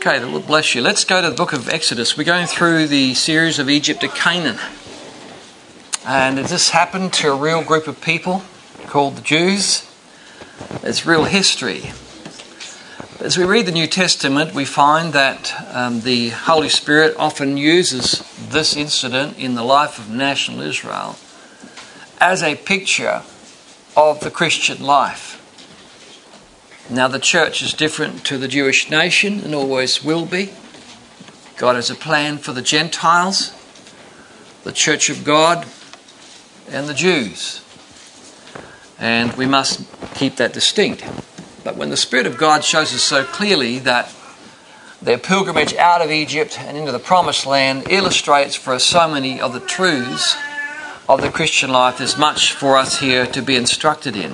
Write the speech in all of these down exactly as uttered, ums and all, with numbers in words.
Okay, the Lord bless you. Let's go to the book of Exodus. We're going through the series of Egypt to Canaan. And this happened to a real group of people called the Jews. It's real history. As we read the New Testament, we find that um, the Holy Spirit often uses this incident in the life of national Israel as a picture of the Christian life. Now, the church is different to the Jewish nation and always will be. God has a plan for the Gentiles, the church of God, and the Jews. And we must keep that distinct. But when the Spirit of God shows us so clearly that their pilgrimage out of Egypt and into the Promised Land illustrates for us so many of the truths of the Christian life, there's much for us here to be instructed in.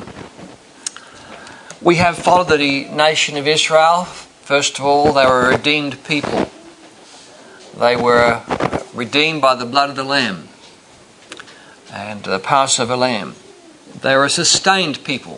We have followed the nation of Israel. First of all, they were a redeemed people. They were redeemed by the blood of the Lamb and the Passover lamb. They were a sustained people.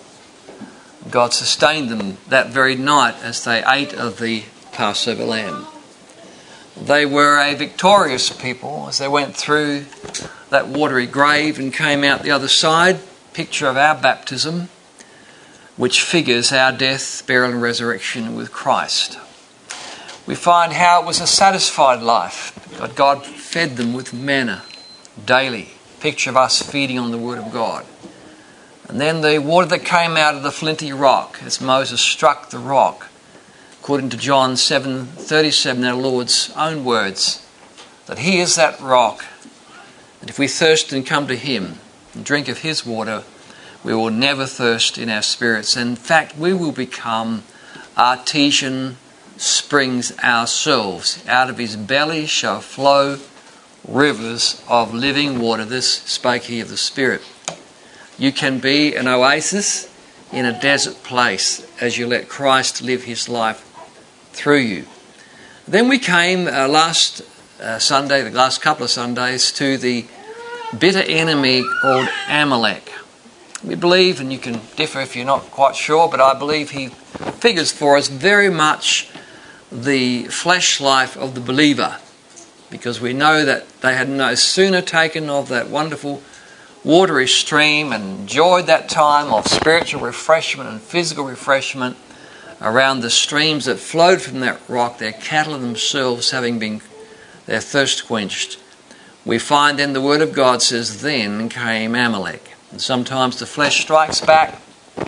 God sustained them that very night as they ate of the Passover lamb. They were a victorious people as they went through that watery grave and came out the other side, picture of our baptism, which figures our death, burial and resurrection with Christ. We find how it was a satisfied life. But God fed them with manna daily. Picture of us feeding on the Word of God. And then the water that came out of the flinty rock as Moses struck the rock. According to John seven thirty-seven, our Lord's own words, that He is that rock. And if we thirst and come to Him and drink of His water, we will never thirst in our spirits. In fact, we will become artesian springs ourselves. Out of His belly shall flow rivers of living water. This spake He of the Spirit. You can be an oasis in a desert place as you let Christ live His life through you. Then we came uh, last uh, Sunday, the last couple of Sundays, to the bitter enemy called Amalek. We believe, and you can differ if you're not quite sure, but I believe he figures for us very much the flesh life of the believer, because we know that they had no sooner taken of that wonderful watery stream and enjoyed that time of spiritual refreshment and physical refreshment around the streams that flowed from that rock, their cattle themselves having been their thirst quenched. We find then the Word of God says, then came Amalek. And sometimes the flesh strikes back.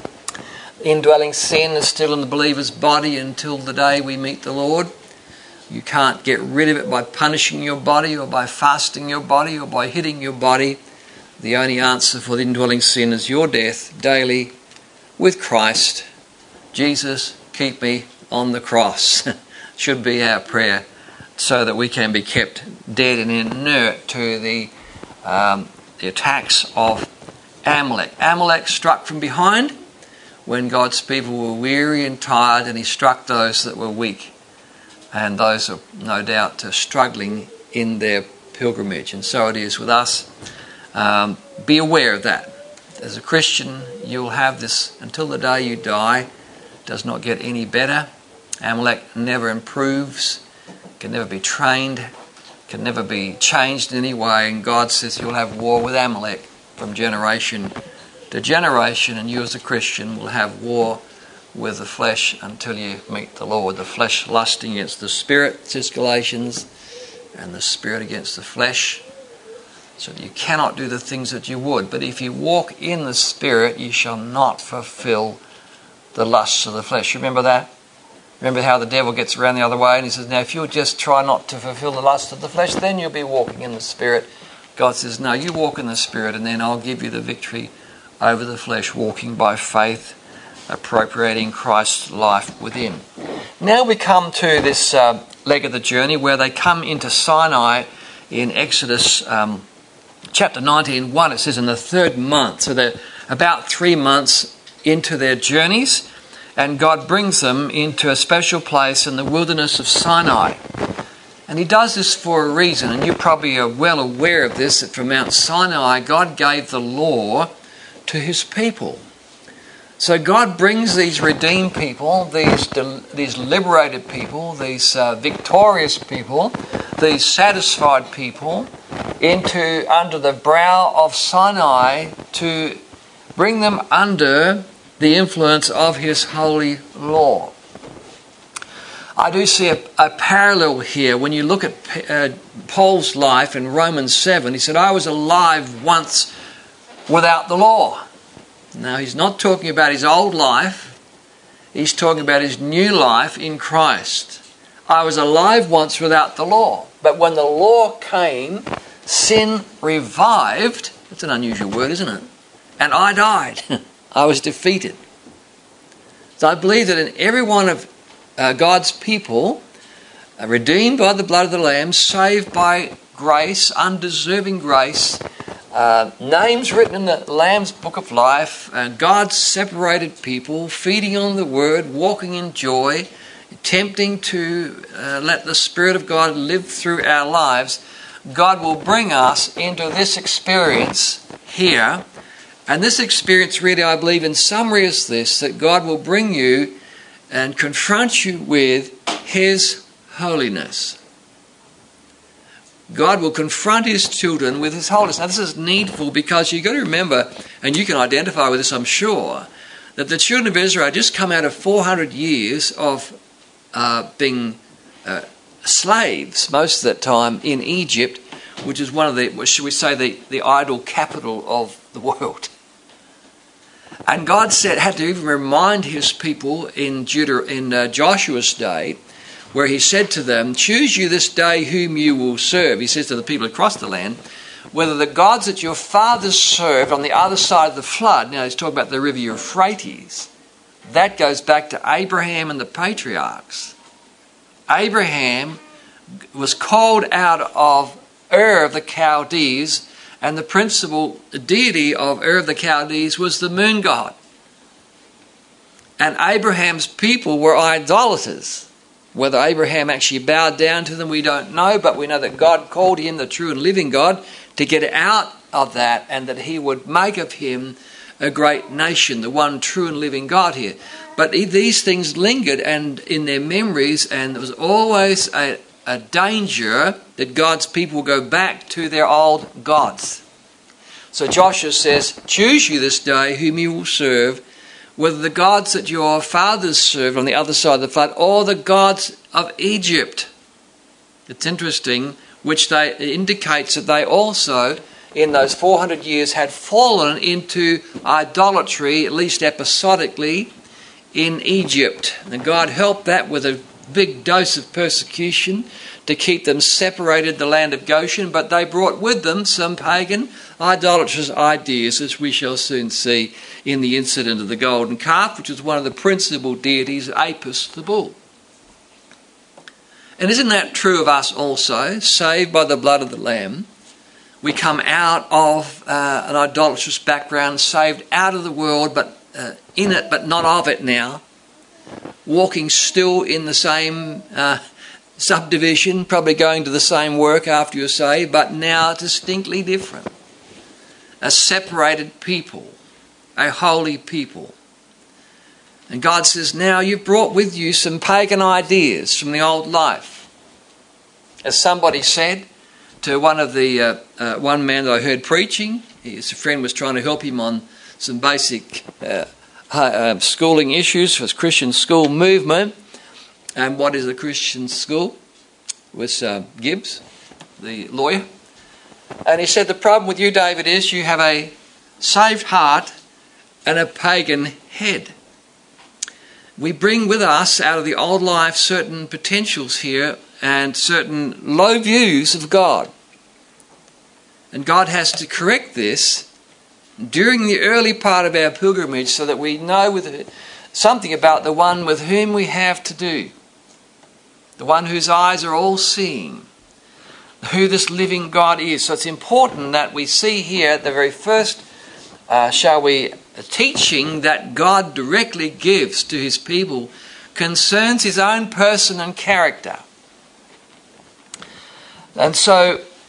Indwelling sin is still in the believer's body until the day we meet the Lord. You can't get rid of it by punishing your body or by fasting your body or by hitting your body. The only answer for the indwelling sin is your death daily with Christ. Jesus, keep me on the cross. Should be our prayer, so that we can be kept dead and inert to the, um, the attacks of Amalek. Amalek struck from behind when God's people were weary and tired, and He struck those that were weak and those who are no doubt struggling in their pilgrimage. And so it is with us. Um, be aware of that. As a Christian, you'll have this until the day you die. It does not get any better. Amalek never improves, can never be trained, can never be changed in any way. And God says you'll have war with Amalek from generation to generation, and you as a Christian will have war with the flesh until you meet the Lord. The flesh lusting against the Spirit, says Galatians, and the Spirit against the flesh, so that you cannot do the things that you would. But if you walk in the Spirit, you shall not fulfill the lusts of the flesh. You remember that? Remember how the devil gets around the other way and he says, now if you'll just try not to fulfill the lust of the flesh, then you'll be walking in the Spirit. God says, no, you walk in the Spirit and then I'll give you the victory over the flesh, walking by faith, appropriating Christ's life within. Now we come to this uh, leg of the journey where they come into Sinai in Exodus um, chapter nineteen, one. It says in the third month. So they're about three months into their journeys, and God brings them into a special place in the wilderness of Sinai. And He does this for a reason, and you probably are well aware of this, that from Mount Sinai, God gave the law to His people. So God brings these redeemed people, these these liberated people, these uh, victorious people, these satisfied people into under the brow of Sinai to bring them under the influence of His holy law. I do see a, a parallel here when you look at uh, Paul's life in Romans seven. He said, I was alive once without the law. Now, he's not talking about his old life. He's talking about his new life in Christ. I was alive once without the law. But when the law came, sin revived. That's an unusual word, isn't it? And I died. I was defeated. So I believe that in every one of uh, God's people, uh, redeemed by the blood of the Lamb, saved by grace, undeserving grace, Uh, names written in the Lamb's Book of Life, uh, God's separated people, feeding on the Word, walking in joy, attempting to uh, let the Spirit of God live through our lives. God will bring us into this experience here. And this experience really, I believe, in summary is this, that God will bring you and confront you with His holiness. God will confront His children with His holiness. Now, this is needful because you've got to remember, and you can identify with this, I'm sure, that the children of Israel had just come out of four hundred years of uh, being uh, slaves, most of that time, in Egypt, which is one of the, should we say, the, the idol capital of the world. And God said, had to even remind His people in, Judah, in uh, Joshua's day, where He said to them, choose you this day whom you will serve. He says to the people across the land, whether the gods that your fathers served on the other side of the flood, now he's talking about the river Euphrates, that goes back to Abraham and the patriarchs. Abraham was called out of Ur of the Chaldees, and the principal deity of Ur of the Chaldees was the moon god. And Abraham's people were idolaters. Whether Abraham actually bowed down to them, we don't know, but we know that God called him the true and living God to get out of that, and that He would make of him a great nation, the one true and living God here. But these things lingered and in their memories, and there was always a, a danger that God's people go back to their old gods. So Joshua says, choose you this day whom you will serve, whether the gods that your fathers served on the other side of the flood, or the gods of Egypt. It's interesting, which they indicates that they also, in those four hundred years, had fallen into idolatry, at least episodically, in Egypt. And God helped that with a big dose of persecution to keep them separated, the land of Goshen, but they brought with them some pagan idolatrous ideas, as we shall soon see in the incident of the golden calf, which was one of the principal deities, Apis the bull. And isn't that true of us also? Saved by the blood of the Lamb, we come out of uh, an idolatrous background, saved out of the world, but uh, in it, but not of it now, walking still in the same uh, subdivision, probably going to the same work after you're saved, but now distinctly different. A separated people, a holy people. And God says, now you've brought with you some pagan ideas from the old life. As somebody said to one of the uh, uh, one man that I heard preaching, his friend was trying to help him on some basic uh, uh, schooling issues for his Christian school movement. And what is a Christian school? Was uh, Gibbs, the lawyer. And he said, the problem with you, David, is you have a saved heart and a pagan head. We bring with us out of the old life certain potentials here and certain low views of God. And God has to correct this during the early part of our pilgrimage so that we know with something about the one with whom we have to do. The one whose eyes are all seeing. Who this living God is. So it's important that we see here at the very first, uh, shall we, teaching that God directly gives to His people concerns His own person and character. And so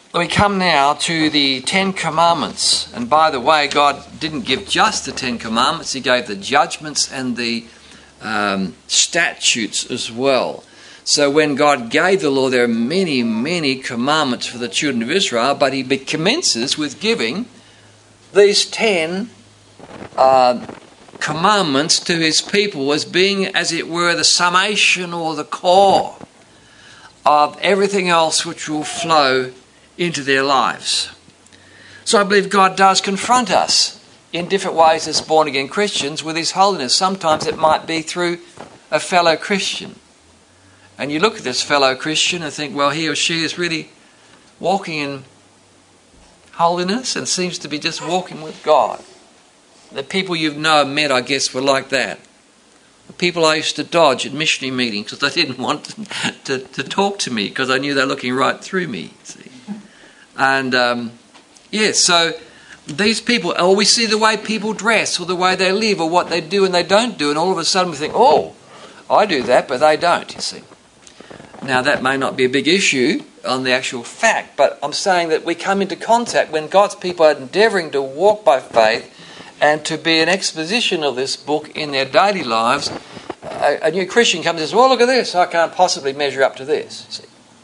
We come now to the Ten Commandments. And by the way, God didn't give just the Ten Commandments. He gave the judgments and the um, statutes as well. So when God gave the law, there are many, many commandments for the children of Israel, but he commences with giving these ten uh, commandments to his people as being, as it were, the summation or the core of everything else which will flow into their lives. So I believe God does confront us in different ways as born-again Christians with his holiness. Sometimes it might be through a fellow Christian. And you look at this fellow Christian and think, well, he or she is really walking in holiness and seems to be just walking with God. The people you've known, met, I guess, were like that. The people I used to dodge at missionary meetings because they didn't want to, to, to talk to me because I knew they were looking right through me. See? And, um, yeah, so these people, or we see the way people dress or the way they live or what they do and they don't do, and all of a sudden we think, oh, I do that, but they don't, you see. Now, that may not be a big issue on the actual fact, but I'm saying that we come into contact when God's people are endeavouring to walk by faith and to be an exposition of this book in their daily lives. A, a new Christian comes and says, well, look at this, I can't possibly measure up to this. See?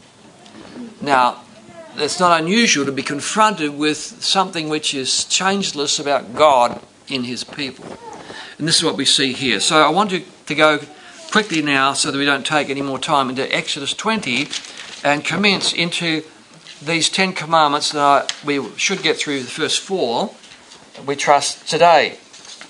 Now, it's not unusual to be confronted with something which is changeless about God in his people. And this is what we see here. So I want to, to go quickly now, so that we don't take any more time, into Exodus twenty and commence into these Ten Commandments that I, we should get through the first four, we trust today.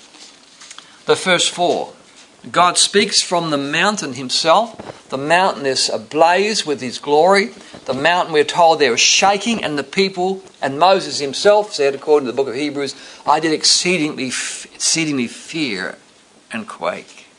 The first four. God speaks from the mountain himself. The mountain is ablaze with his glory. The mountain, we're told, there was shaking, and the people, and Moses himself said, according to the book of Hebrews, I did exceedingly, exceedingly fear and quake.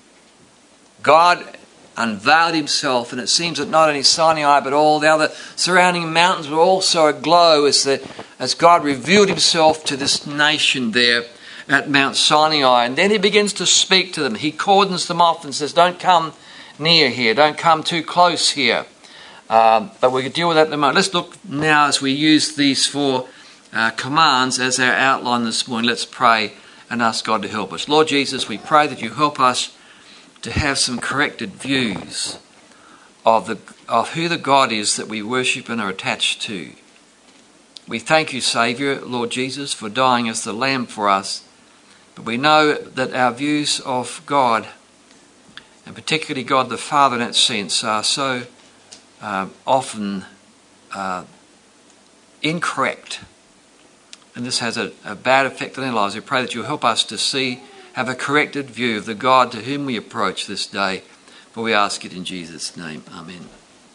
God unveiled himself, and it seems that not only Sinai but all the other surrounding mountains were also aglow as, the, as God revealed himself to this nation there at Mount Sinai. And then he begins to speak to them. He cordons them off and says, don't come near here, don't come too close here. Uh, but we can deal with that in a moment. Let's look now as we use these four uh, commands as our outline this morning. Let's pray and ask God to help us. Lord Jesus, we pray that you help us to have some corrected views of the of who the God is that we worship and are attached to. We thank you, Saviour, Lord Jesus, for dying as the Lamb for us. But we know that our views of God, and particularly God the Father in that sense, are so uh, often uh, incorrect. And this has a, a bad effect on our lives. We pray that you'll help us to see, have a corrected view of the God to whom we approach this day. For we ask it in Jesus' name. Amen.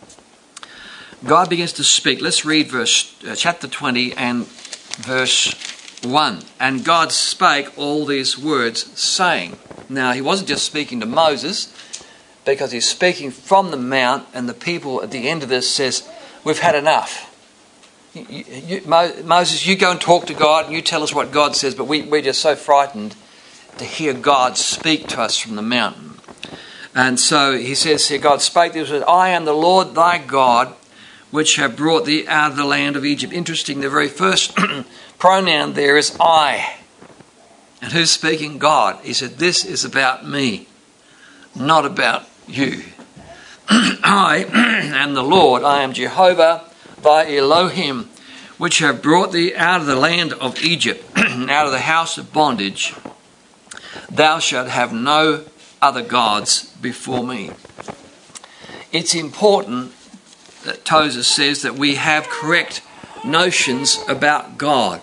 God begins to speak. Let's read verse uh, chapter twenty and verse one. And God spake all these words, saying. Now, he wasn't just speaking to Moses, because he's speaking from the mount, and the people at the end of this says, we've had enough. You, you, Mo, Moses, you go and talk to God, and you tell us what God says, but we, we're just so frightened to hear God speak to us from the mountain. And so he says here, God spake, this was, I am the Lord thy God, which have brought thee out of the land of Egypt. Interesting, the very first pronoun there is I. And who's speaking? God. He said, this is about me, not about you. I am the Lord, I am Jehovah thy Elohim, which have brought thee out of the land of Egypt, out of the house of bondage. Thou shalt have no other gods before me. It's important that Tozer says that we have correct notions about God.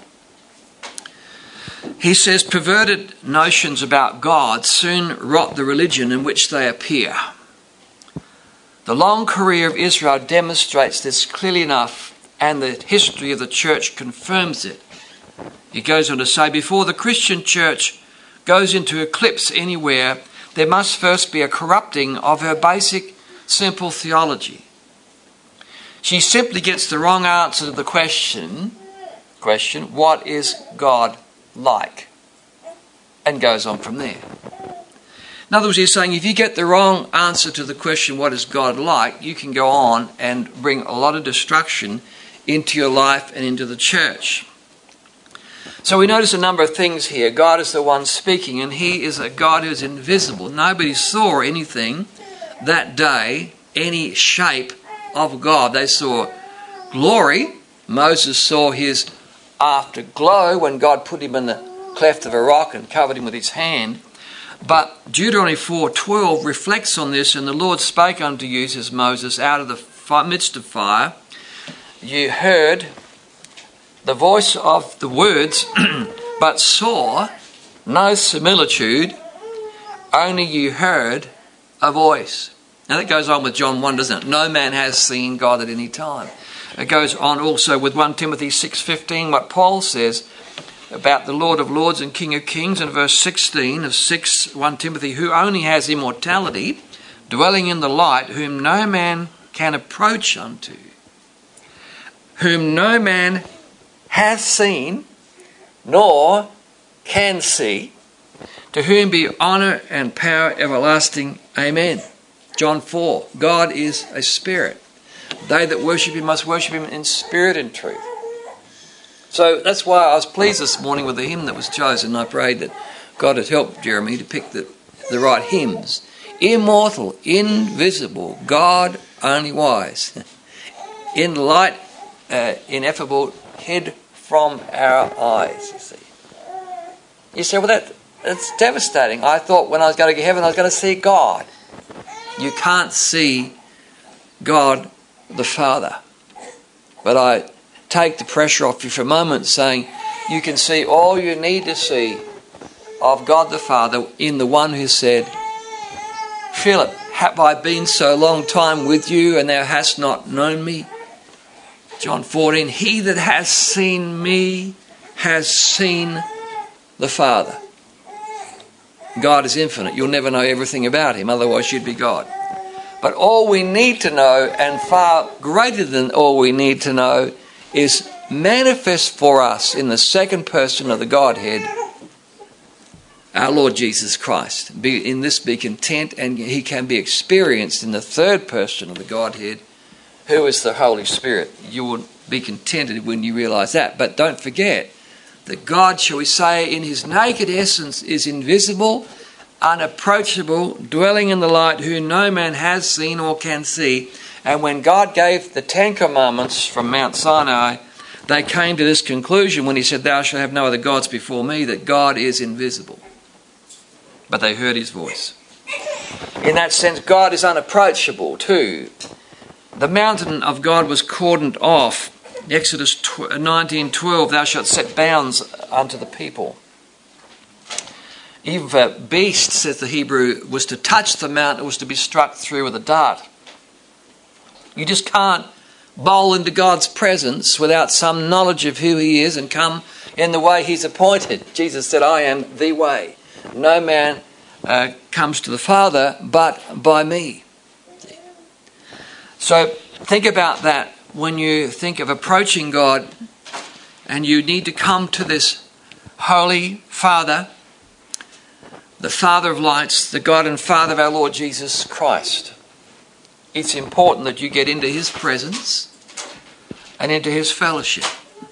He says perverted notions about God soon rot the religion in which they appear. The long career of Israel demonstrates this clearly enough, and the history of the church confirms it. He goes on to say, before the Christian church goes into eclipse anywhere, there must first be a corrupting of her basic, simple theology. She simply gets the wrong answer to the question, question, what is God like? And goes on from there. In other words, he's saying if you get the wrong answer to the question, what is God like, you can go on and bring a lot of destruction into your life and into the church. So we notice a number of things here. God is the one speaking, and he is a God who is invisible. Nobody saw anything that day, any shape of God. They saw glory. Moses saw his afterglow when God put him in the cleft of a rock and covered him with his hand. But Deuteronomy four twelve reflects on this. And the Lord spake unto you, says Moses, out of the midst of fire. You heard the voice of the words, but saw no similitude, only you heard a voice. Now that goes on with John one, doesn't it? No man has seen God at any time. It goes on also with First Timothy six fifteen, what Paul says about the Lord of Lords and King of Kings, in verse sixteen of six, First Timothy, who only has immortality, dwelling in the light, whom no man can approach unto, whom no man hath seen, nor can see, to whom be honour and power everlasting. Amen. John four, God is a spirit. They that worship him must worship him in spirit and truth. So that's why I was pleased this morning with the hymn that was chosen. I prayed that God had helped Jeremy to pick the, the right hymns. Immortal, invisible, God only wise. In light, uh, ineffable, hid from our eyes, you see. You say, well, that that's devastating. I thought when I was going to heaven, I was going to see God. You can't see God the Father. But I take the pressure off you for a moment, saying you can see all you need to see of God the Father in the one who said, Philip, have I been so long time with you, and thou hast not known me? John fourteen, he that has seen me has seen the Father. God is infinite. You'll never know everything about him, otherwise you'd be God. But all we need to know, and far greater than all we need to know, is manifest for us in the second person of the Godhead, our Lord Jesus Christ. Be, in this be content, and he can be experienced in the third person of the Godhead, who is the Holy Spirit. You will be contented when you realise that. But don't forget that God, shall we say, in his naked essence is invisible, unapproachable, dwelling in the light, who no man has seen or can see. And when God gave the Ten Commandments from Mount Sinai, they came to this conclusion when he said, thou shalt have no other gods before me, that God is invisible. But they heard his voice. In that sense, God is unapproachable too. The mountain of God was cordoned off. Exodus nineteen twelve, thou shalt set bounds unto the people. Even for beast, says the Hebrew, was to touch the mountain, was to be struck through with a dart. You just can't bowl into God's presence without some knowledge of who he is and come in the way he's appointed. Jesus said, I am the way. No man uh, comes to the Father but by me. So think about that when you think of approaching God, and you need to come to this Holy Father, the Father of lights, the God and Father of our Lord Jesus Christ. It's important that you get into his presence and into his fellowship.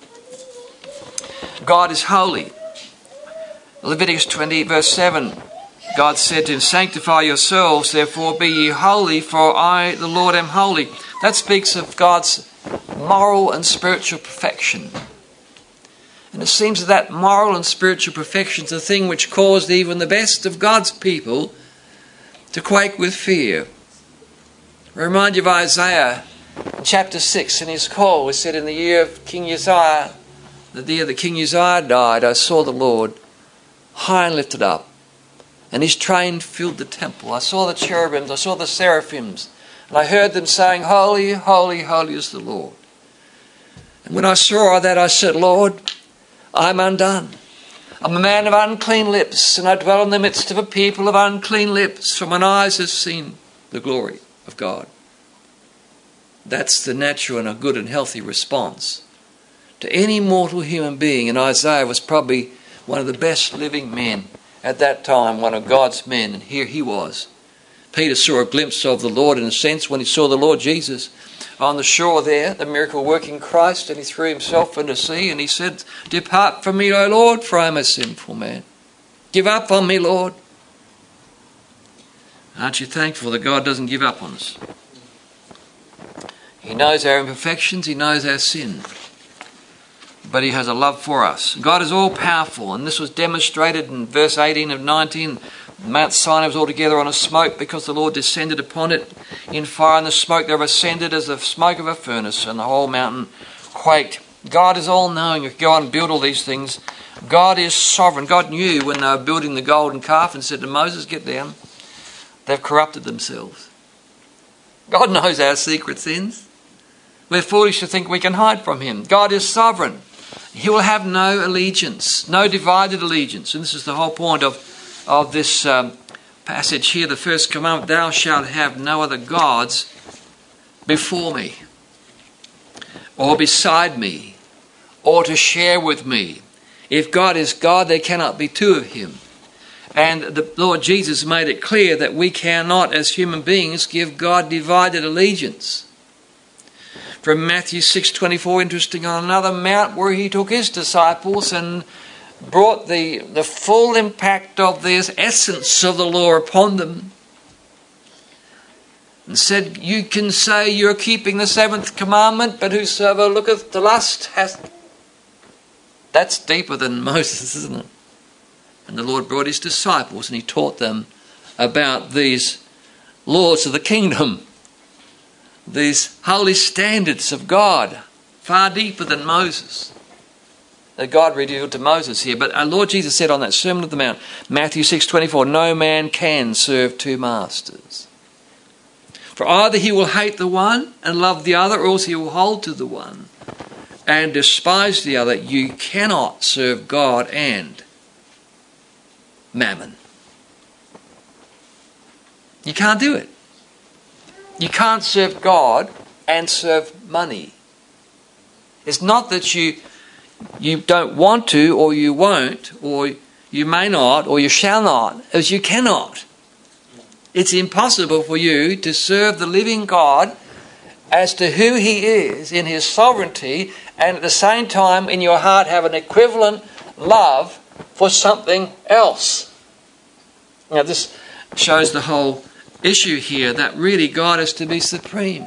God is holy. Leviticus twenty verse seven, God said to him, sanctify yourselves, therefore be ye holy, for I, the Lord, am holy. That speaks of God's moral and spiritual perfection. And it seems that that moral and spiritual perfection is the thing which caused even the best of God's people to quake with fear. I remind you of Isaiah chapter six in his call. We said, in the year of King Uzziah, the year that King Uzziah died, I saw the Lord high and lifted up, and his train filled the temple. I saw the cherubims, I saw the seraphims, and I heard them saying, holy, holy, holy is the Lord. And when I saw that, I said, Lord, I'm undone. I'm a man of unclean lips, and I dwell in the midst of a people of unclean lips, for mine eyes have seen the glory of God. That's the natural and a good and healthy response to any mortal human being. And Isaiah was probably one of the best living men at that time, one of God's men, and here he was. Peter saw a glimpse of the Lord in a sense when he saw the Lord Jesus. on the shore there, the miracle working Christ, and he threw himself into the sea and he said, "Depart from me, O Lord, for I am a sinful man. Give up on me, Lord." Aren't you thankful that God doesn't give up on us? He knows our imperfections, he knows our sin, but he has a love for us. God is all powerful, and this was demonstrated in verse eighteen of nineteen. Mount Sinai was altogether on a smoke because the Lord descended upon it in fire, and the smoke thereof ascended as the smoke of a furnace, and the whole mountain quaked. God is all-knowing. If you go on and build all these things, God is sovereign. God knew when they were building the golden calf and said to Moses, "Get down." They've corrupted themselves. God knows our secret sins. We're foolish to think we can hide from him. God is sovereign. He will have no allegiance, no divided allegiance. And this is the whole point of of this um, passage here, the first commandment: "Thou shalt have no other gods before me, or beside me, or to share with me." If God is God, there cannot be two of him. And the Lord Jesus made it clear that we cannot, as human beings, give God divided allegiance. From Matthew six twenty-four, interesting, on another mount where he took his disciples and brought the, the full impact of this essence of the law upon them, and said, "You can say you're keeping the seventh commandment, but whosoever looketh to lust hath..." That's deeper than Moses, isn't it? And the Lord brought his disciples and he taught them about these laws of the kingdom, these holy standards of God, far deeper than Moses, that God revealed to Moses here. But our Lord Jesus said on that Sermon on the Mount, Matthew six twenty-four, "No man can serve two masters. For either he will hate the one and love the other, or else he will hold to the one and despise the other. You cannot serve God and mammon." You can't do it. You can't serve God and serve money. It's not that you you don't want to, or you won't, or you may not, or you shall not, as you cannot. It's impossible for you to serve the living God as to who he is in his sovereignty, and at the same time in your heart have an equivalent love for something else. Now this shows the whole issue here, that really God is to be supreme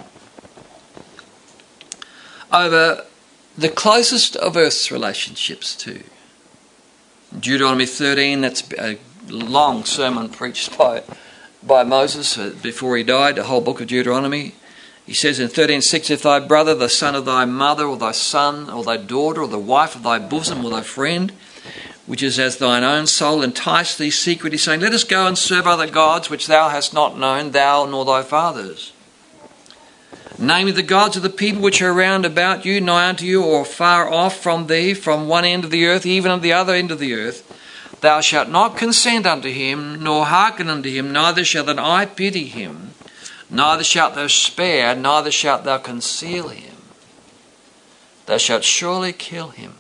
over the closest of earth's relationships too. Deuteronomy thirteen, that's a long sermon preached by, by Moses before he died, the whole book of Deuteronomy. He says in thirteen six, "If thy brother, the son of thy mother, or thy son, or thy daughter, or the wife of thy bosom, or thy friend, which is as thine own soul, entice thee secretly, saying, Let us go and serve other gods, which thou hast not known, thou nor thy fathers. Namely, the gods of the people which are round about you, nigh unto you, or far off from thee, from one end of the earth, even of the other end of the earth. Thou shalt not consent unto him, nor hearken unto him, neither shall thine eye pity him, neither shalt thou spare, neither shalt thou conceal him. Thou shalt surely kill him.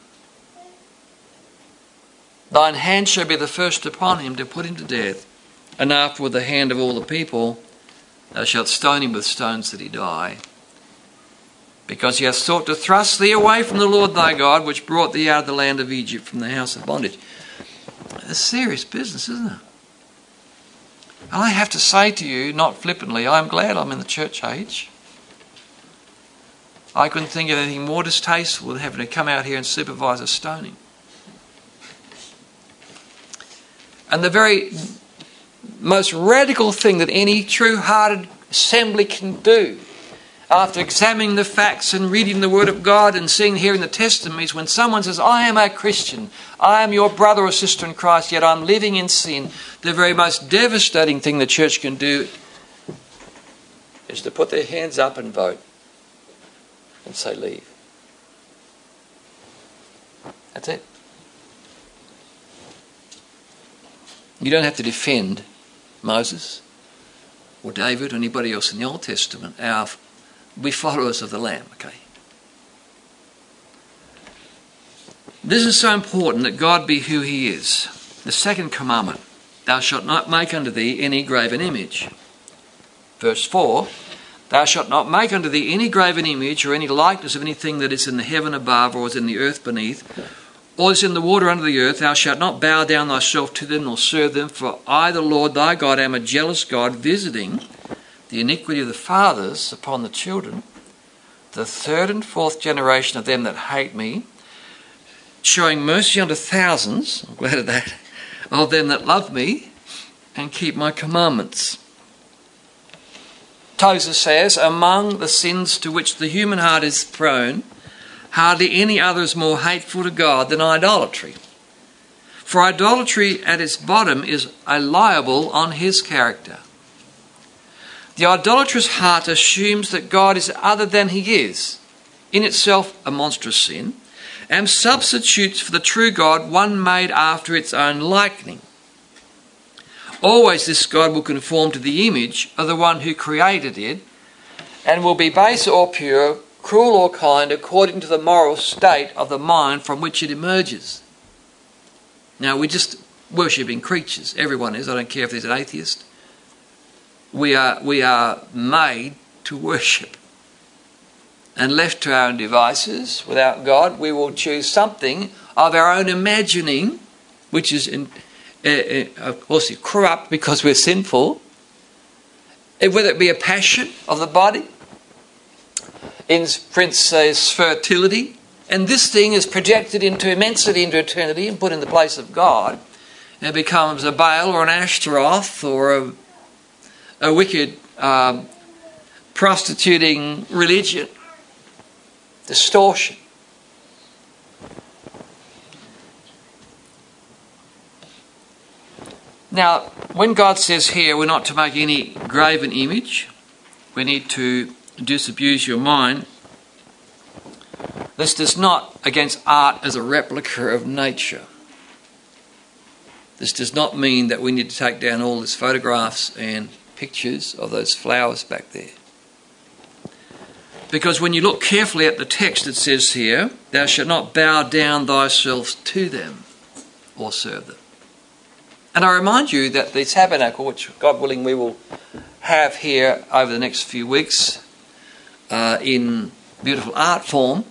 Thine hand shall be the first upon him to put him to death, and afterward the hand of all the people. Thou shalt stone him with stones that he die, because he hath sought to thrust thee away from the Lord thy God, which brought thee out of the land of Egypt, from the house of bondage." It's serious business, isn't it? And I have to say to you, not flippantly, I'm glad I'm in the church age. I couldn't think of anything more distasteful than having to come out here and supervise a stoning. And the very most radical thing that any true-hearted assembly can do, after examining the facts and reading the Word of God and seeing, hearing the testimonies, when someone says, I am a Christian, I am your brother or sister in Christ, yet I'm living in sin, the very most devastating thing the church can do is to put their hands up and vote and say, leave. That's it. You don't have to defend Moses or David or anybody else in the Old Testament. Our, we followers of the Lamb, okay? This is so important that God be who he is. The second commandment, thou shalt not make unto thee any graven image. Verse four, Thou shalt not make unto thee any graven image or any likeness of anything that is in the heaven above, or is in the earth beneath, or is in the water under the earth. Thou shalt not bow down thyself to them, nor serve them. For I, the Lord thy God, am a jealous God, visiting the iniquity of the fathers upon the children, the third and fourth generation of them that hate me, showing mercy unto thousands, I'm glad of that, of them that love me and keep my commandments. Tozer says, among the sins to which the human heart is prone, hardly any other is more hateful to God than idolatry. For idolatry at its bottom is a libel on his character. The idolatrous heart assumes that God is other than he is, in itself a monstrous sin, and substitutes for the true God one made after its own liking. Always this God will conform to the image of the one who created it, and will be base or pure, cruel or kind, according to the moral state of the mind from which it emerges. Now, we're just worshipping creatures. Everyone is. I don't care if there's an atheist. We are, we are made to worship. And left to our own devices, without God, we will choose something of our own imagining, which is, in, uh, uh, of course, corrupt because we're sinful. Whether it be a passion of the body, in Prince says fertility, and this thing is projected into immensity, into eternity, and put in the place of God, and it becomes a Baal or an Ashtaroth or a, a wicked um, prostituting religion. Distortion. Now, when God says here we're not to make any graven image, we need to disabuse your mind, this does not against art as a replica of nature. This does not mean that we need to take down all these photographs and pictures of those flowers back there. Because when you look carefully at the text, it says here, thou shalt not bow down thyself to them or serve them. And I remind you that the tabernacle, which God willing we will have here over the next few weeks uh, in beautiful art form,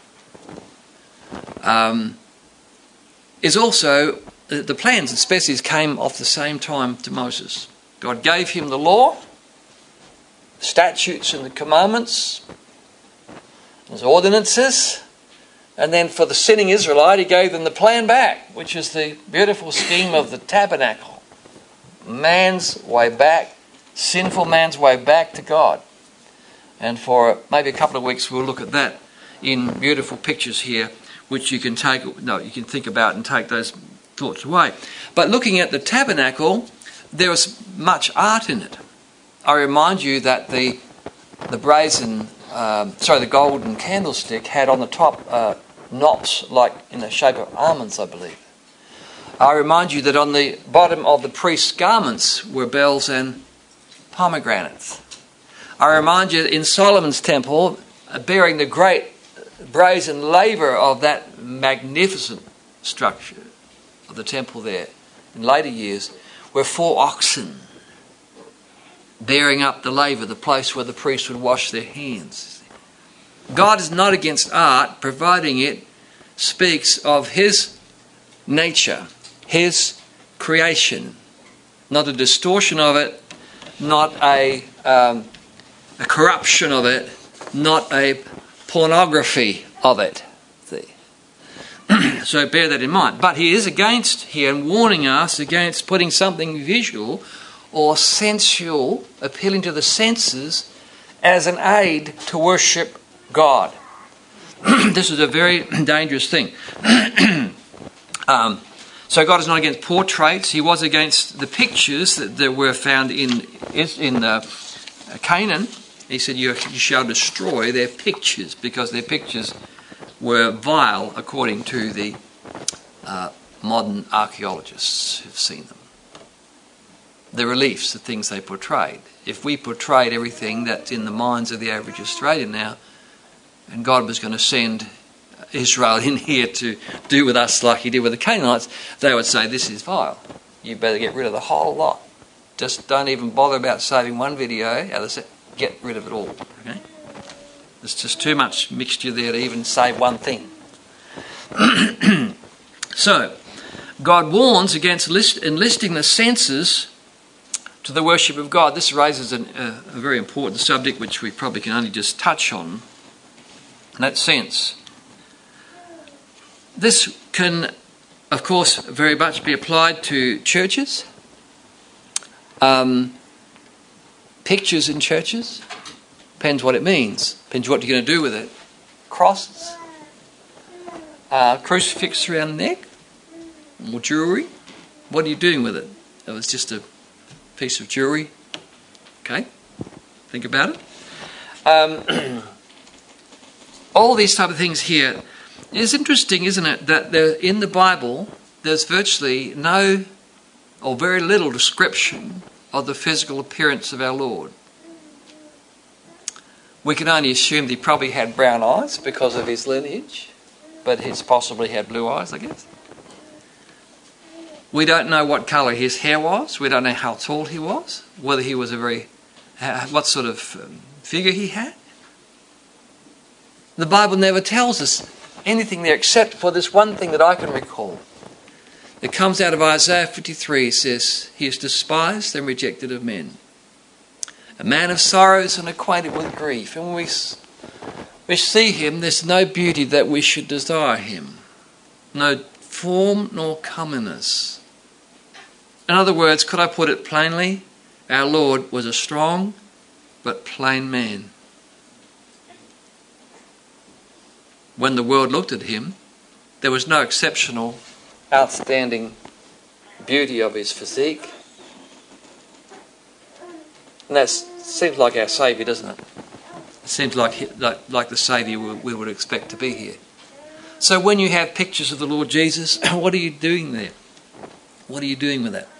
um, is also, the plans and species came off the same time to Moses. God gave him the law, the statutes and the commandments, his ordinances, and then for the sinning Israelite he gave them the plan back, which is the beautiful scheme of the tabernacle. Man's way back, sinful man's way back to God. And for maybe a couple of weeks we'll look at that in beautiful pictures here, which you can take, no, you can think about and take those thoughts away. But looking at the tabernacle, there was much art in it. I remind you that the the brazen Um, sorry, the golden candlestick had on the top uh, knops like in the shape of almonds, I believe. I remind you that on the bottom of the priest's garments were bells and pomegranates. I remind you that in Solomon's temple, uh, bearing the great brazen laver of that magnificent structure of the temple there in later years, were four oxen bearing up the laver, the place where the priest would wash their hands. God is not against art, providing it speaks of his nature, his creation, not a distortion of it, not a, um, a corruption of it, not a pornography of it. See? So bear that in mind. But he is against here and warning us against putting something visual or sensual, appealing to the senses, as an aid to worship God. This is a very dangerous thing. um, so God is not against portraits. He was against the pictures that, that were found in in uh, Canaan. He said, you, you shall destroy their pictures, because their pictures were vile, according to the uh, modern archaeologists who've seen them. The reliefs, the things they portrayed. If we portrayed everything that's in the minds of the average Australian now, and God was going to send Israel in here to do with us like he did with the Canaanites, they would say, this is vile. You better get rid of the whole lot. Just don't even bother about saving one video out of get rid of it all. Okay? There's just too much mixture there to even say one thing. So, God warns against list, enlisting the senses to the worship of God. This raises an, uh, a very important subject which we probably can only just touch on in that sense. This can, of course, very much be applied to churches, um, pictures in churches. Depends what it means. Depends what you're going to do with it. Crosses, uh, crucifix around the neck, or jewellery. What are you doing with it? It was just a piece of jewellery. Okay, think about it. Um, all these type of things here. It's interesting, isn't it, that there, in the Bible there's virtually no or very little description of the physical appearance of our Lord. We can only assume that he probably had brown eyes because of his lineage, but he's possibly had blue eyes, I guess. We don't know what colour his hair was. We don't know how tall he was, whether he was a very, what sort of figure he had. The Bible never tells us anything there except for this one thing that I can recall. It comes out of Isaiah fifty-three. It says, he is despised and rejected of men, a man of sorrows and acquainted with grief. And when we, we see him, there's no beauty that we should desire him, no form nor comeliness. In other words, could I put it plainly? Our Lord was a strong but plain man. When the world looked at him, there was no exceptional, outstanding beauty of his physique. And that seems like our Saviour, doesn't it? It seems like, he, like, like the Saviour we, we would expect to be here. So when you have pictures of the Lord Jesus, what are you doing there? What are you doing with that?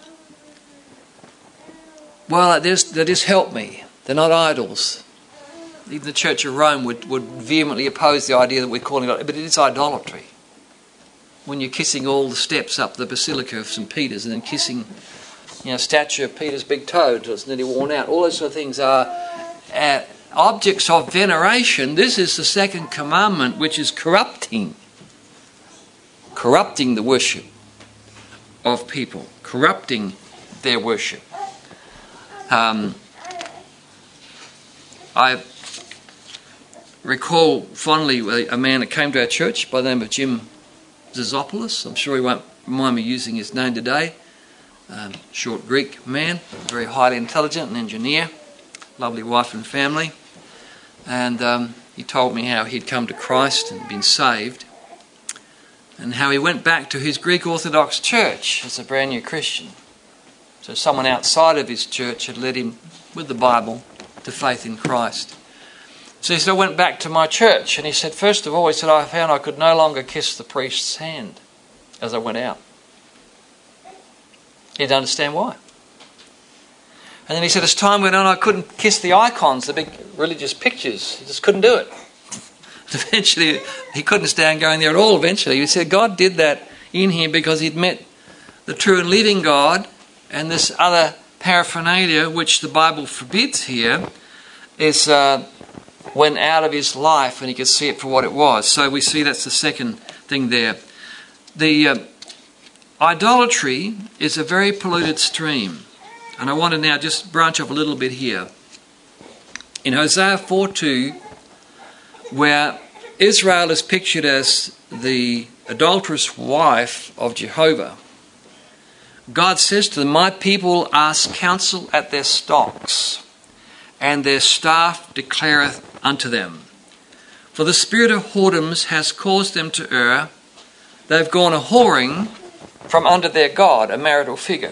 Well, that is, that is help me. They're not idols. Even the Church of Rome would, would vehemently oppose the idea that we're calling it, but it is idolatry. When you're kissing all the steps up the Basilica of Saint Peter's and then kissing, you know, statue of Peter's big toe until it's nearly worn out. All those sort of things are uh, objects of veneration. This is the second commandment, which is corrupting. Corrupting the worship of people. Corrupting their worship. Um, I recall fondly a man that came to our church by the name of Jim Zizopoulos. I'm sure he won't mind me using his name today. Um, short Greek man, very highly intelligent, an engineer, lovely wife and family. And um, he told me how he'd come to Christ and been saved, and how he went back to his Greek Orthodox church as a brand new Christian. So someone outside of his church had led him with the Bible to faith in Christ. So he said, I went back to my church, and he said, first of all, he said, I found I could no longer kiss the priest's hand as I went out. He didn't understand why. And then he said, as time went on, I couldn't kiss the icons, the big religious pictures. He just couldn't do it. Eventually, he couldn't stand going there at all eventually. He said God did that in him because he'd met the true and living God, and this other paraphernalia, which the Bible forbids here, is uh, went out of his life and he could see it for what it was. So we see that's the second thing there. The uh, idolatry is a very polluted stream. And I want to now just branch off a little bit here. In Hosea four two, where Israel is pictured as the adulterous wife of Jehovah, God says to them, my people ask counsel at their stocks, and their staff declareth unto them. For the spirit of whoredoms has caused them to err. They've gone a-whoring from under their God, a marital figure.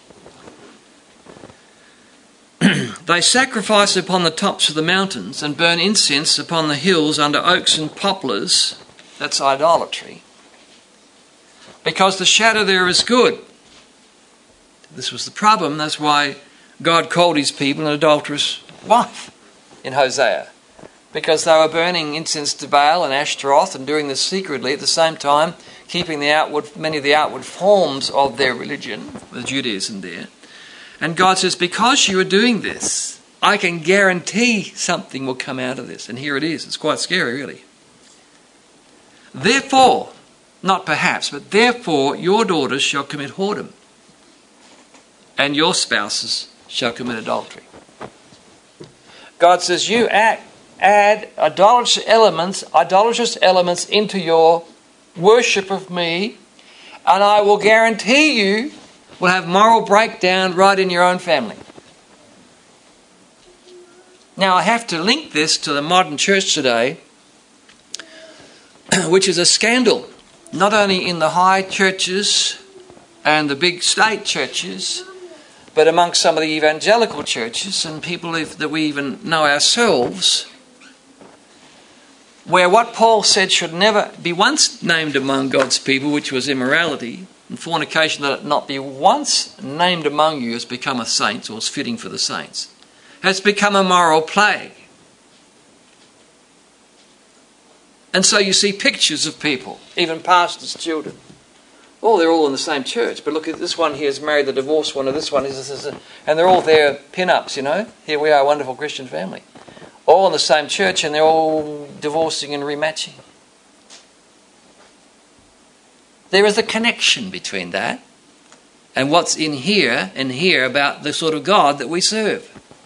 They sacrifice upon the tops of the mountains and burn incense upon the hills under oaks and poplars. That's idolatry. Because the shadow there is good. This was the problem. That's why God called his people an adulterous wife in Hosea. Because they were burning incense to Baal and Ashtaroth and doing this secretly, at the same time keeping the outward, many of the outward forms of their religion, the Judaism there. And God says, because you are doing this, I can guarantee something will come out of this. And here it is. It's quite scary, really. Therefore, not perhaps, but therefore your daughters shall commit whoredom, and your spouses shall commit adultery. God says, you add, add idolatrous elements, idolatrous elements into your worship of me, and I will guarantee you will have moral breakdown right in your own family. Now I have to link this to the modern church today, which is a scandal, not only in the high churches and the big state churches, but amongst some of the evangelical churches and people that we even know ourselves, where what Paul said should never be once named among God's people, which was immorality and fornication, that it not be once named among you, has become a saint, or is fitting for the saints, has become a moral plague. And so you see pictures of people, even pastors' children. Oh, they're all in the same church. But look at this one here is married the divorced one, or this one is this, is, and they're all there pin-ups, you know. Here we are, a wonderful Christian family. All in the same church, and they're all divorcing and rematching. There is a connection between that and what's in here and here about the sort of God that we serve.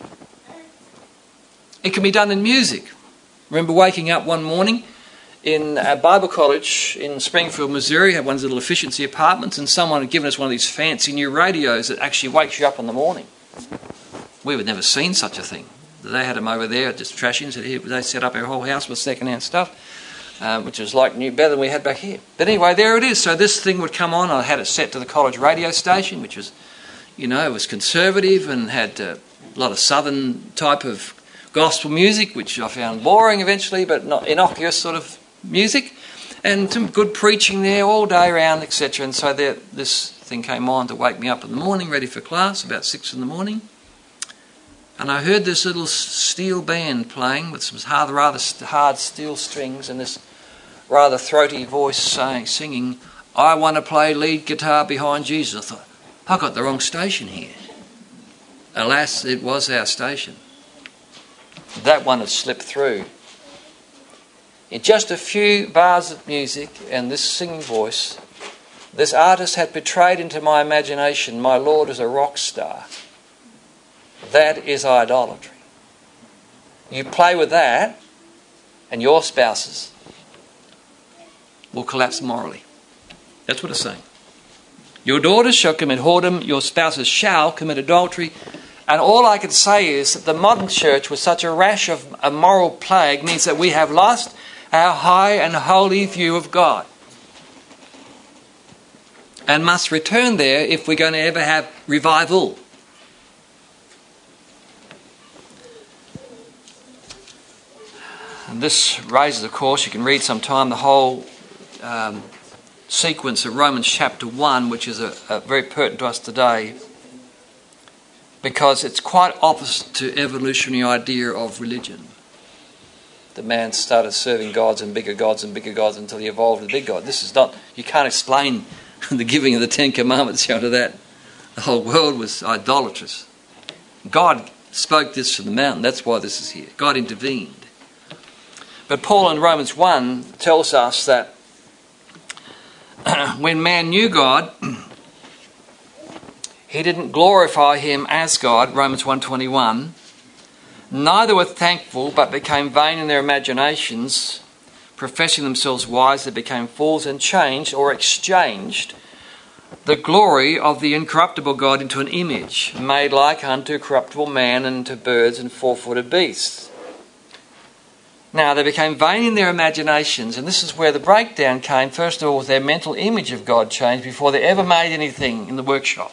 It can be done in music. Remember waking up one morning in a Bible college in Springfield, Missouri, had one of those little efficiency apartments, and someone had given us one of these fancy new radios that actually wakes you up in the morning. We had never seen such a thing. They had them over there, just trash-ins. They set up our whole house with second-hand stuff, um, which was like new, better than we had back here. But anyway, there it is. So this thing would come on. I had it set to the college radio station, which was, you know, it was conservative and had uh, a lot of southern type of gospel music, which I found boring eventually, but not innocuous sort of music, and some good preaching there all day round, et cetera. And so there, this thing came on to wake me up in the morning, ready for class, about six in the morning. And I heard this little steel band playing with some hard, rather hard steel strings and this rather throaty voice saying, singing, "I want to play lead guitar behind Jesus." I thought, I got the wrong station here. Alas, it was our station. That one had slipped through. In just a few bars of music and this singing voice, this artist had betrayed into my imagination my Lord as a rock star. That is idolatry. You play with that and your spouses will collapse morally. That's what it's saying. Your daughters shall commit whoredom, your spouses shall commit adultery. And all I can say is that the modern church, with such a rash of a moral plague, means that we have lost our high and holy view of God, and must return there if we're going to ever have revival. And this raises, of course, you can read sometime the whole um, sequence of Romans chapter one, which is a, a very pertinent to us today, because it's quite opposite to evolutionary idea of religion. The man started serving gods and bigger gods and bigger gods until he evolved a big God. This is not, you can't explain the giving of the Ten Commandments out of that. The whole world was idolatrous. God spoke this from the mountain. That's why this is here. God intervened. But Paul in Romans one tells us that when man knew God, he didn't glorify him as God, Romans one twenty-one. Neither were thankful, but became vain in their imaginations, professing themselves wise, they became fools, and changed or exchanged the glory of the incorruptible God into an image made like unto corruptible man and to birds and four-footed beasts. Now they became vain in their imaginations, and this is where the breakdown came. First of all, their mental image of God changed before they ever made anything in the workshop.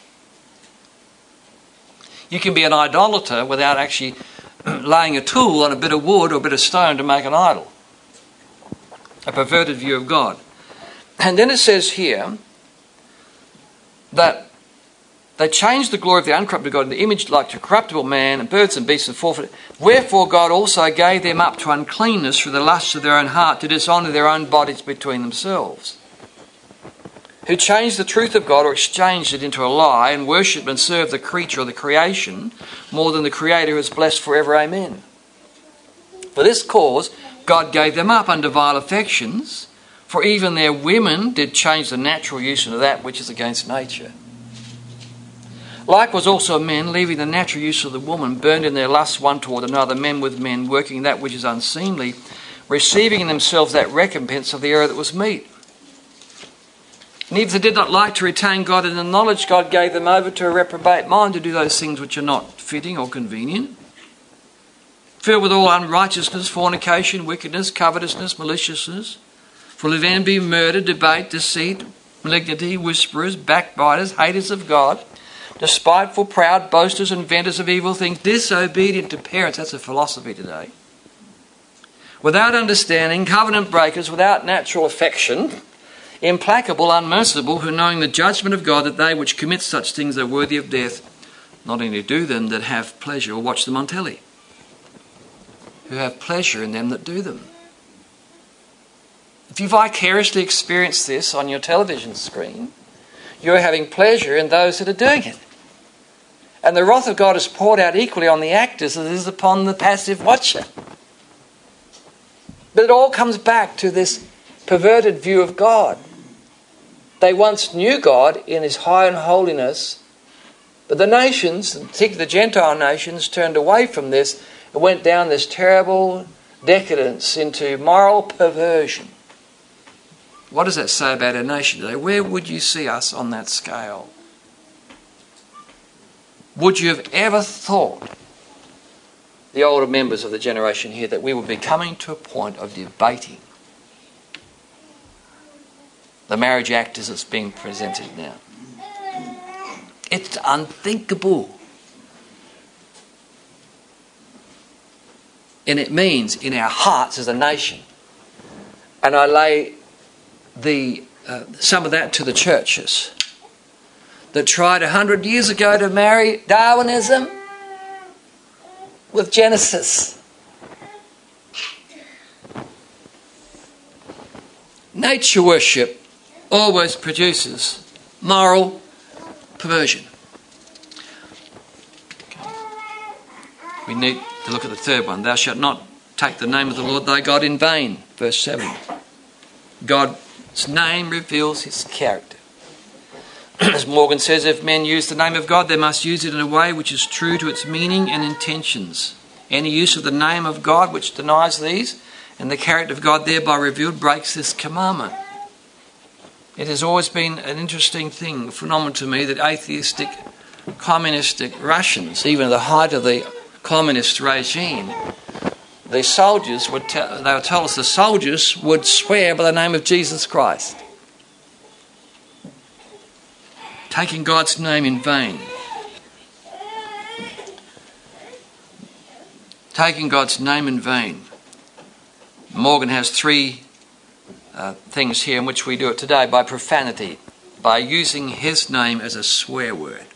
You can be an idolater without actually laying a tool on a bit of wood or a bit of stone to make an idol. A perverted view of God. And then it says here that they changed the glory of the uncorruptible God into image like to corruptible man and birds and beasts and four-footed. Wherefore God also gave them up to uncleanness through the lusts of their own heart, to dishonour their own bodies between themselves. who changed the truth of God or exchanged it into a lie and worshipped and served the creature or the creation more than the Creator who is blessed forever. Amen. For this cause God gave them up unto vile affections, for even their women did change the natural use into that which is against nature. Likewise also men, leaving the natural use of the woman, burned in their lusts one toward another, men with men, working that which is unseemly, receiving in themselves that recompense of the error that was meet. And if they did not like to retain God in the knowledge, God gave them over to a reprobate mind to do those things which are not fitting or convenient, filled with all unrighteousness, fornication, wickedness, covetousness, maliciousness, full of envy, murder, debate, deceit, malignity, whisperers, backbiters, haters of God, despiteful, proud, boasters, inventors of evil things, disobedient to parents. That's a philosophy today. Without understanding, covenant breakers, without natural affection, implacable, unmerciful, who knowing the judgment of God, that they which commit such things are worthy of death, not only do them that have pleasure or watch them on telly, who have pleasure in them that do them. If you vicariously experience this on your television screen, you're having pleasure in those that are doing it. And the wrath of God is poured out equally on the actors as it is upon the passive watcher. But it all comes back to this perverted view of God. They once knew God in His high and holiness, but the nations, particularly the Gentile nations, turned away from this and went down this terrible decadence into moral perversion. What does that say about our nation today? Where would you see us on that scale? Would you have ever thought, the older members of the generation here, that we would be coming to a point of debating the Marriage Act as it's being presented now? It's unthinkable. And it means in our hearts as a nation, and I lay the uh, some of that to the churches that tried a hundred years ago to marry Darwinism with Genesis. Nature worship always produces moral perversion. Okay. We need to look at the third one. Thou shalt not take the name of the Lord thy God in vain. Verse seven. God's name reveals His character. As Morgan says, if men use the name of God, they must use it in a way which is true to its meaning and intentions. Any use of the name of God which denies these and the character of God thereby revealed breaks this commandment. It has always been an interesting thing, a phenomenon to me, that atheistic, communistic Russians, even at the height of the communist regime, the soldiers would tell, they would tell us the soldiers would swear by the name of Jesus Christ. Taking God's name in vain. Taking God's name in vain. Morgan has three uh, things here in which we do it today. By profanity, by using His name as a swear word.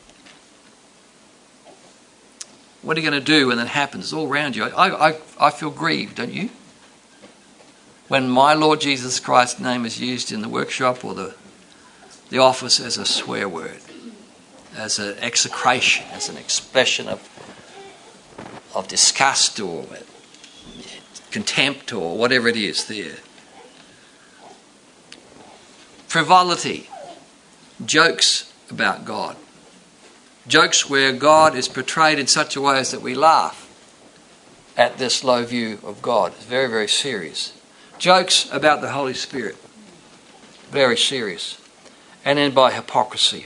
What are you going to do when that happens? It's all around you. I, I, I feel grieved, don't you? When my Lord Jesus Christ's name is used in the workshop or the the office as a swear word, as an execration, as an expression of of disgust or contempt or whatever it is there. Frivolity, jokes about God. Jokes where God is portrayed in such a way as that we laugh at this low view of God. It's very, very serious. Jokes about the Holy Spirit. Very serious. And then by hypocrisy.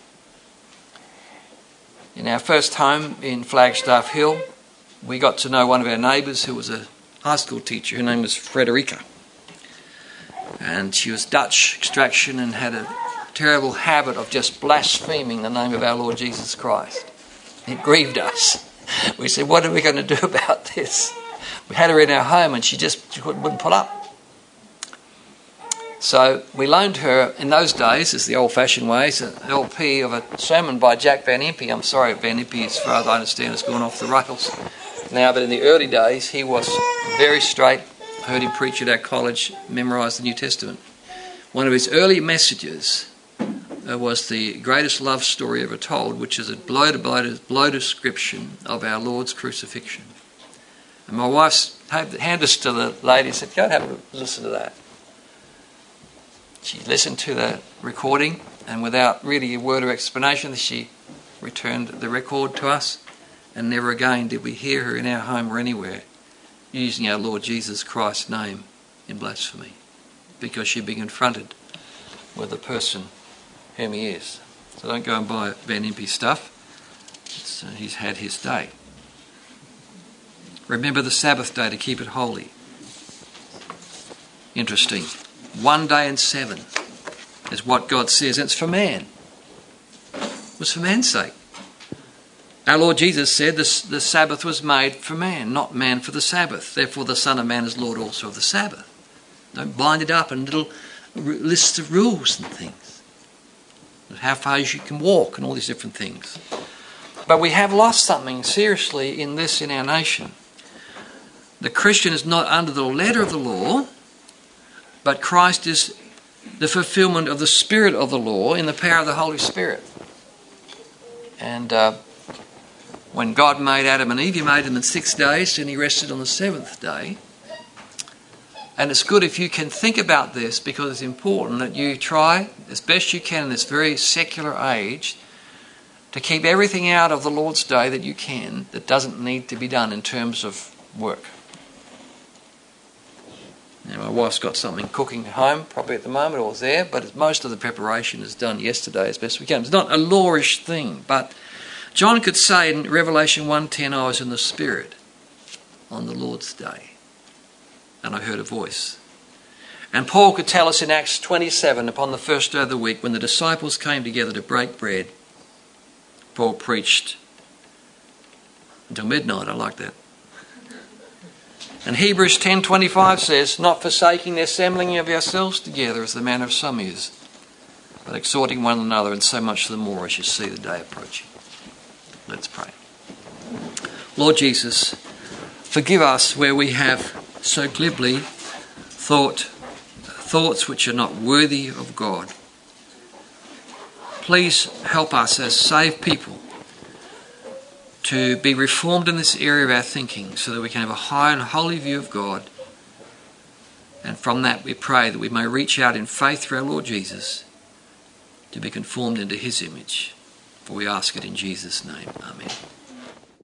In our first home in Flagstaff Hill, we got to know one of our neighbours who was a high school teacher. Her name was Frederica. And she was Dutch extraction and had a terrible habit of just blaspheming the name of our Lord Jesus Christ. It grieved us. We said, what are we going to do about this? We had her in our home and she just she wouldn't pull up. So we loaned her, in those days, as the old-fashioned ways, an L P of a sermon by Jack Van Impe. I'm sorry, Van Impe, as far as I understand, has gone off the rails now, but in the early days, he was very straight. I heard him preach at our college, memorised the New Testament. One of his early messages uh, was the greatest love story ever told, which is a blow to blow, blow description of our Lord's crucifixion. And my wife's handed us to the lady and said, go and have a listen to that. She listened to the recording, and without really a word of explanation, she returned the record to us, and never again did we hear her in our home or anywhere using our Lord Jesus Christ's name in blasphemy, because she'd been confronted with the person whom he is. So don't go and buy Van Impe stuff. It's, uh, he's had his day. Remember the Sabbath day to keep it holy. Interesting. One day in seven is what God says. And it's for man. It was for man's sake. Our Lord Jesus said this, the Sabbath was made for man, not man for the Sabbath. Therefore the Son of Man is Lord also of the Sabbath. Don't bind it up in little lists of rules and things. How far you can walk and all these different things. But we have lost something seriously in this in our nation. The Christian is not under the letter of the law, but Christ is the fulfillment of the spirit of the law in the power of the Holy Spirit. And uh, when God made Adam and Eve, he made them in six days and he rested on the seventh day. And it's good if you can think about this, because it's important that you try as best you can in this very secular age to keep everything out of the Lord's day that you can that doesn't need to be done in terms of work. Now, my wife's got something cooking at home, probably at the moment, or there, but most of the preparation is done yesterday as best we can. It's not a lawish thing, but John could say in Revelation one ten, I was in the Spirit on the Lord's day, and I heard a voice. And Paul could tell us in Acts twenty-seven, upon the first day of the week, when the disciples came together to break bread, Paul preached until midnight. I like that. And Hebrews ten twenty-five says, not forsaking the assembling of yourselves together as the manner of some is, but exhorting one another, and so much the more as you see the day approaching. Let's pray. Lord Jesus, forgive us where we have so glibly thought thoughts which are not worthy of God. Please help us as saved people to be reformed in this area of our thinking, so that we can have a high and holy view of God. And from that we pray that we may reach out in faith through our Lord Jesus to be conformed into his image. For we ask it in Jesus' name. Amen.